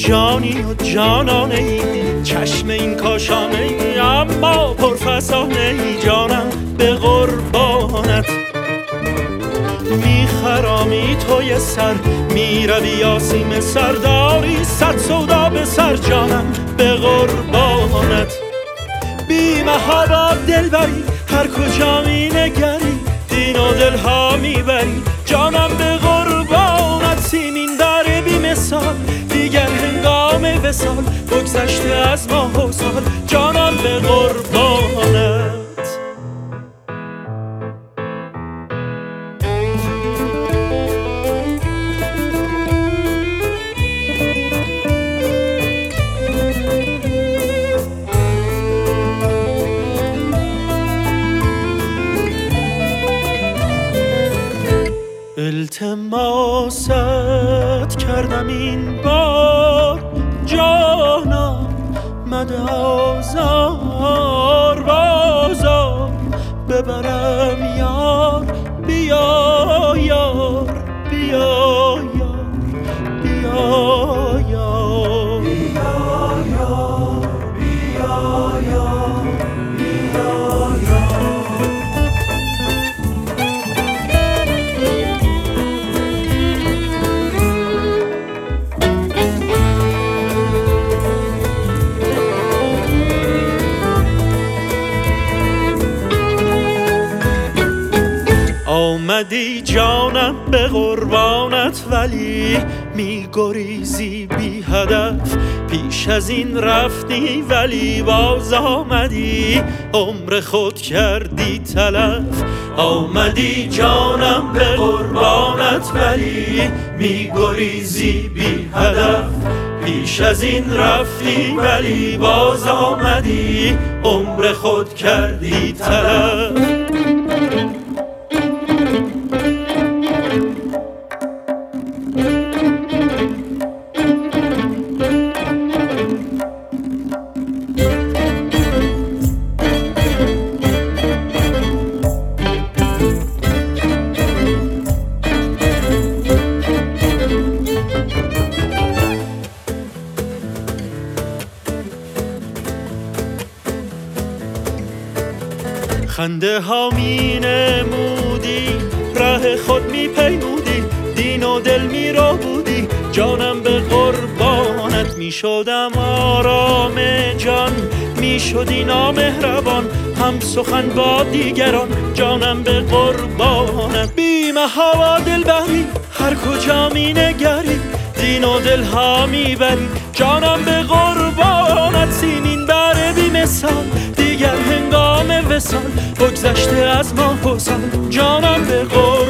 جانی و جانانه ای، چشم این کاشانه ای، اما پرفسانه ای. جانم به قربانت میخرامی توی سر، میروی آسیم سرداری، صد سودا به سر. جانم به قربانت بی محابا دل بری، هر کجا می نگری دین و دل ها میبری. جانم به قربانت سیمین داره بی مثال، دیگر هنگام وصال بگذشته از ماه و سال. جانم به قربانت التماست کردم این بار، جانم مده آزار، بازار ببرم یار. بیا یار بیا یار بیا یار بیا یار بیا یار بیا یار. آمدی جانم به قربانت ولی میگریزی بی هدف، پیش از این رفتی ولی باز آمدی، عمر خود کردی تلف. آمدی جانم به قربانت ولی میگریزی بی هدف، پیش از این رفتی ولی باز آمدی، عمر خود کردی تلف. خنده ها می نمودی، ره خود می پیمودی، دین و دل می رو بودی. جانم به قربانت می شدم آرام جان، می شدی نامهربان هم سخن با دیگران. جانم به قربانت بی محابا دل بری، هر کجا می نگری دین و دل ها می بری. جانم به قربانت سیمین بره بی مثال، دیگر هنگام وصال بگذشته از ماه و سال. جانم به قربانت